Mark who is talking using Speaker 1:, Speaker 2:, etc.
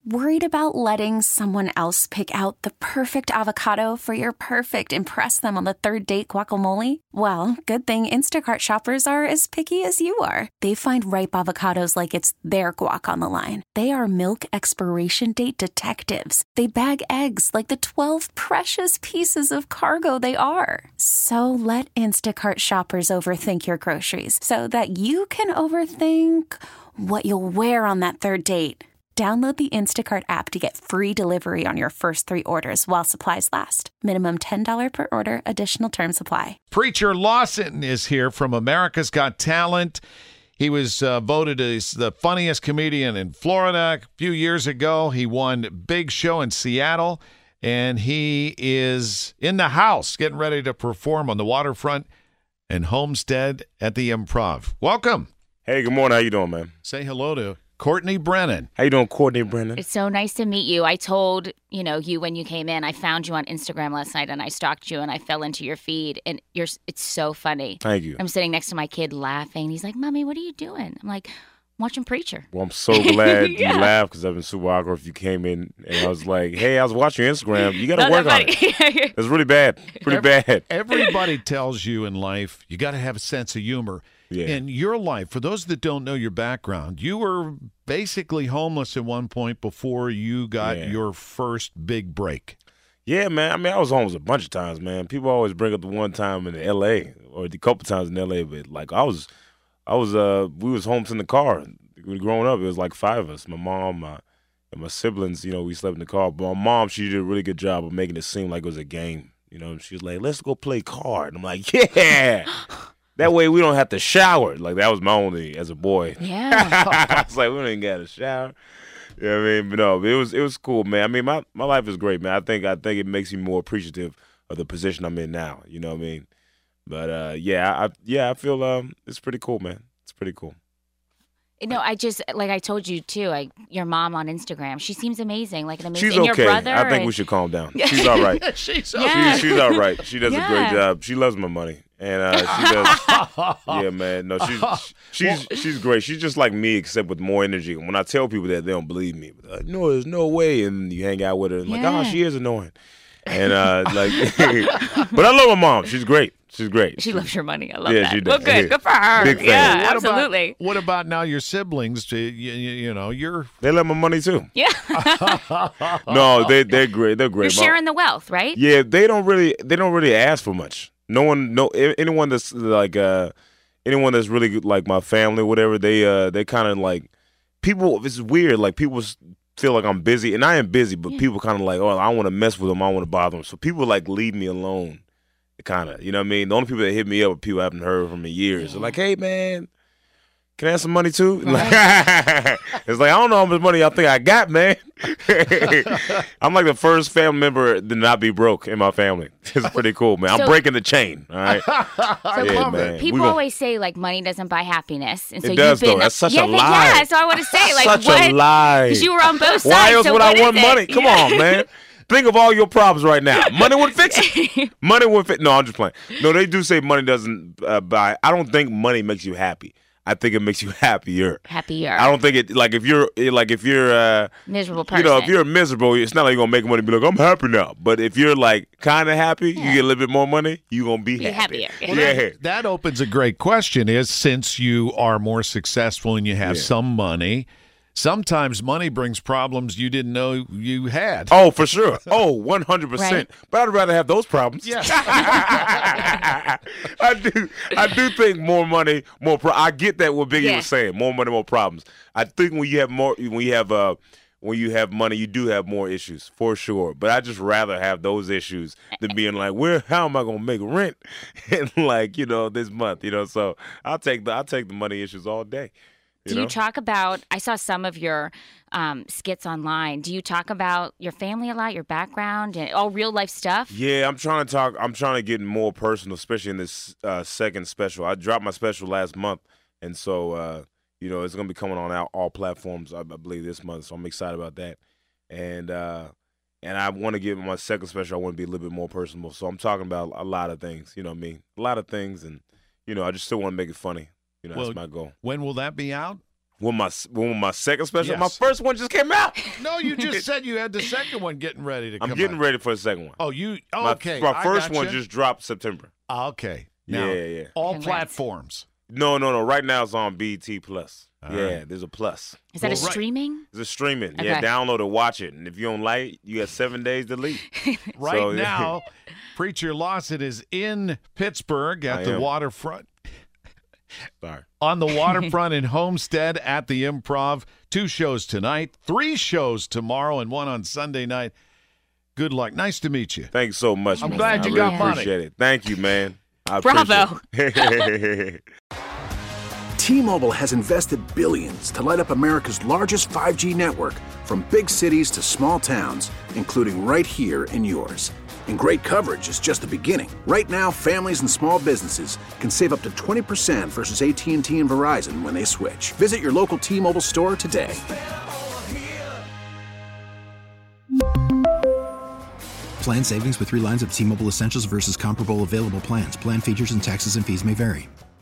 Speaker 1: Worried about letting someone else pick out the perfect avocado for your perfect impress them on the third date guacamole? Well, good thing Instacart shoppers are as picky as you are. They find ripe avocados like it's their guac on the line. They are milk expiration date detectives. They bag eggs like the 12 precious pieces of cargo they are. So let Instacart shoppers overthink your groceries so that you can overthink what you'll wear on that third date. Download the Instacart app to get free delivery on your first 3 orders while supplies last. Minimum $10 per order. Additional terms apply.
Speaker 2: Preacher Lawson is here from America's Got Talent. He was voted as the funniest comedian in Florida a few years ago. He won Big Show in Seattle, and he is in the house getting ready to perform on the waterfront and Homestead at the Improv. Welcome.
Speaker 3: Hey, good morning. How you doing, man?
Speaker 2: Say hello to Courtney Brennan.
Speaker 3: How you doing, Courtney Brennan?
Speaker 4: It's so nice to meet you. I told, you when you came in, I found you on Instagram last night and I stalked you and I fell into your feed and it's so funny.
Speaker 3: Thank you.
Speaker 4: I'm sitting next to my kid laughing. He's like, Mommy, what are you doing? I'm like, watching Preacher.
Speaker 3: Well, I'm so glad you laughed because I've been super awkward if you came in and I was like, hey, I was watching your Instagram. You got to work on it. It's really bad. Pretty bad.
Speaker 2: Everybody tells you in life you got to have a sense of humor.
Speaker 3: Yeah.
Speaker 2: In your life, for those that don't know your background, you were basically homeless at one point before you got your first big break.
Speaker 3: Yeah, man. I mean, I was homeless a bunch of times, man. People always bring up the one time in L.A. or the couple times in L.A., but like we was homeless in the car. Growing up, it was like 5 of us. My mom, and my siblings, we slept in the car. But my mom, she did a really good job of making it seem like it was a game. She was like, let's go play card. I'm like, yeah. That way we don't have to shower. Like, that was my only as a boy.
Speaker 4: Yeah.
Speaker 3: I was like, we don't even got to shower. You know what I mean? But no, it was cool, man. I mean, my life is great, man. I think it makes me more appreciative of the position I'm in now. You know what I mean? But I feel it's pretty cool, man. It's pretty cool.
Speaker 4: I just, like I told you too, your mom on Instagram, she seems amazing, like an amazing.
Speaker 3: She's okay.
Speaker 4: And your brother,
Speaker 3: I think we should calm down. She's all right.
Speaker 2: She's
Speaker 3: all right. She does a great job. She loves my money, and she does. Yeah, man. No, she's great. She's just like me, except with more energy. When I tell people that, they don't believe me. But no, there's no way. And you hang out with her, and like, oh, she is annoying. And but I love my mom. She's great. She's great.
Speaker 4: She loves your money. I love that.
Speaker 3: She does.
Speaker 4: Well, good. Good for her.
Speaker 3: Big fan.
Speaker 4: Yeah, absolutely.
Speaker 2: What about now your siblings? You're...
Speaker 3: They love my money too.
Speaker 4: Yeah.
Speaker 3: No, they're great. They're great.
Speaker 4: You're sharing the wealth, right?
Speaker 3: Yeah, they don't really ask for much. Anyone that's like anyone that's really good, like my family, whatever. They kind of like people. It's weird. Like people feel like I'm busy, and I am busy, but people kind of like, oh, I want to mess with them. I want to bother them. So people like leave me alone. Kind of, you know what I mean? The only people that hit me up are people I haven't heard from in years. They're like, hey, man, can I have some money too? Right. It's like, I don't know how much money y'all think I got, man. I'm like the first family member to not be broke in my family. It's pretty cool, man. I'm breaking the chain, all right?
Speaker 4: So people always say, like, money doesn't buy happiness. And so
Speaker 3: it does, though. That's such a lie.
Speaker 4: Yeah, so I want to say, like,
Speaker 3: such a lie.
Speaker 4: Because you were on both sides.
Speaker 3: Why else
Speaker 4: so
Speaker 3: would I want money? Come on, man. Think of all your problems right now. Money would fix it. Money would fix. No, I'm just playing. No, they do say money doesn't buy. I don't think money makes you happy. I think it makes you happier. I don't think it if you're
Speaker 4: miserable person.
Speaker 3: If you're miserable, it's not like you're gonna make money and be like, I'm happy now. But if you're like kind of happy, you get a little bit more money, you're gonna be
Speaker 4: happier.
Speaker 2: Well, that opens a great question. Is since you are more successful and you have some money. Sometimes money brings problems you didn't know you had.
Speaker 3: Oh, for sure. Oh, 100%.
Speaker 4: Right.
Speaker 3: But I'd rather have those problems.
Speaker 2: Yeah.
Speaker 3: I do think more money, more I get that what Biggie was saying. More money, more problems. I think when you have money, you do have more issues, for sure. But I just rather have those issues than being like, how am I gonna make rent in this month? So I'll take the money issues all day.
Speaker 4: Do you talk about, I saw some of your skits online. Do you talk about your family a lot, your background, and all real life stuff?
Speaker 3: Yeah, I'm trying to get more personal, especially in this second special. I dropped my special last month, and so, it's going to be coming on all platforms, I believe, this month. So I'm excited about that. And I want to give my second special, I want to be a little bit more personal. So I'm talking about a lot of things, you know what I mean? A lot of things, and, I just still want to make it funny. That's my goal.
Speaker 2: When will that be out?
Speaker 3: When my second special,
Speaker 2: Yes.
Speaker 3: my first one just came out.
Speaker 2: No, you just said you had the second one getting ready to come
Speaker 3: I'm getting
Speaker 2: out.
Speaker 3: ready for the second one.
Speaker 2: Oh, you
Speaker 3: My-
Speaker 2: okay?
Speaker 3: My first
Speaker 2: I
Speaker 3: one
Speaker 2: gotcha.
Speaker 3: just dropped September.
Speaker 2: Okay. Now,
Speaker 3: Yeah.
Speaker 2: all
Speaker 4: Congrats.
Speaker 2: platforms.
Speaker 3: No. Right now it's on BET Plus.
Speaker 2: All
Speaker 3: Yeah,
Speaker 2: right.
Speaker 3: there's a plus.
Speaker 4: Is that
Speaker 2: Well,
Speaker 4: a
Speaker 2: right.
Speaker 4: streaming?
Speaker 3: It's a streaming. Yeah,
Speaker 4: Okay.
Speaker 3: download it, watch it. And if you don't like it, you got 7 days to leave.
Speaker 2: Right
Speaker 3: So, yeah.
Speaker 2: now, Preacher Lawson is in Pittsburgh at
Speaker 3: I
Speaker 2: the
Speaker 3: am.
Speaker 2: waterfront.
Speaker 3: Sorry.
Speaker 2: On the waterfront in Homestead at the Improv. 2 shows tonight, 3 shows tomorrow, and 1 on Sunday night. Good luck. Nice to meet you.
Speaker 3: Thanks so much,
Speaker 2: I'm
Speaker 3: man.
Speaker 2: glad
Speaker 3: I
Speaker 2: you
Speaker 3: really
Speaker 2: got money.
Speaker 3: appreciate it. Thank you, man. I
Speaker 4: Bravo.
Speaker 3: appreciate it.
Speaker 5: T-Mobile has invested billions to light up America's largest 5G network, from big cities to small towns, including right here in yours. And great coverage is just the beginning. Right now, families and small businesses can save up to 20% versus AT&T and Verizon when they switch. Visit your local T-Mobile store today.
Speaker 6: Plan savings with 3 lines of T-Mobile Essentials versus comparable available plans. Plan features and taxes and fees may vary.